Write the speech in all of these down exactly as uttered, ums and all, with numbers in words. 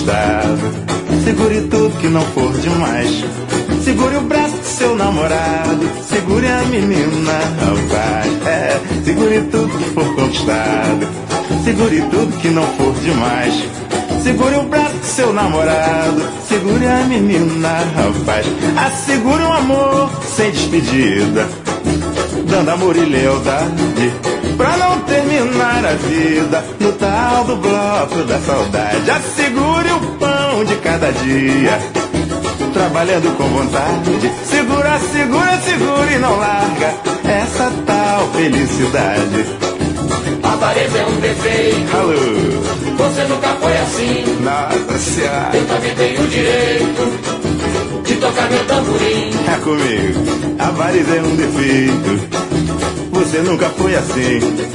conquistado. Segure tudo que não for demais. Segure o braço do seu namorado. Segure a menina, rapaz. É, segure tudo que for conquistado. Segure tudo que não for demais. Segure o braço do seu namorado. Segure a menina, rapaz. Assegure um amor sem despedida, dando amor e lealdade, pra não terminar a vida no tal do bloco da saudade. Assegure o pão de cada dia, trabalhando com vontade. Segura, segura, segura e não larga essa tal felicidade. Avareza é um defeito. Alô, Você nunca foi assim. nossa senhora, Eu também tenho o direito de tocar meu tamborim. é comigo. Avareza é um defeito. Você nunca foi assim.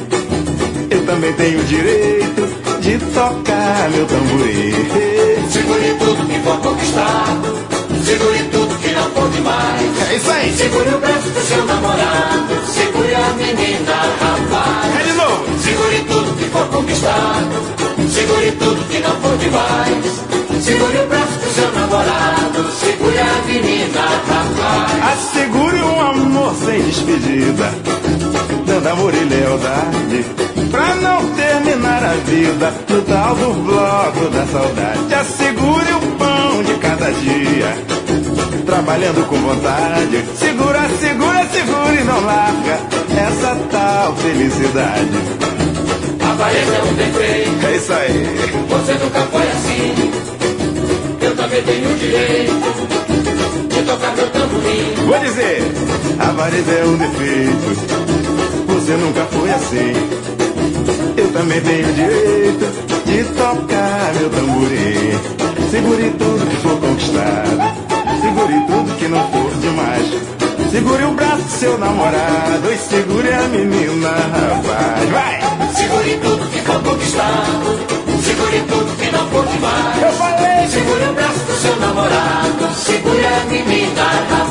Eu também tenho o direito de tocar meu tamborim. Segure tudo que for conquistado. Segure tudo que não for demais. É isso aí. Segure o braço do seu namorado. Segure a menina, rapaz. É de novo. Segure tudo que for conquistado. Segure tudo que não for demais. Segure o braço do seu namorado. Segure a menina, rapaz. Assegure um amor sem despedida, dando amor e lealdade, pra não terminar a vida no tal do bloco da saudade. Assegure o pão de cada dia, trabalhando com vontade. Segura, segura, segura e não larga essa tal felicidade. Avareza é um defeito. É isso aí. Você nunca foi assim. Eu também tenho o direito de tocar meu tamborim. Vou dizer, avareza é um defeito. Você nunca foi assim. Eu também tenho o direito de tocar meu tamborim. Segure tudo que for conquistado. Segure tudo que não for demais. Segure o braço do seu namorado e segure a menina, rapaz. Vai! Segure tudo que for conquistado. Segure tudo que não for demais. Eu falei! Segure o braço do seu namorado. Segure a menina, rapaz.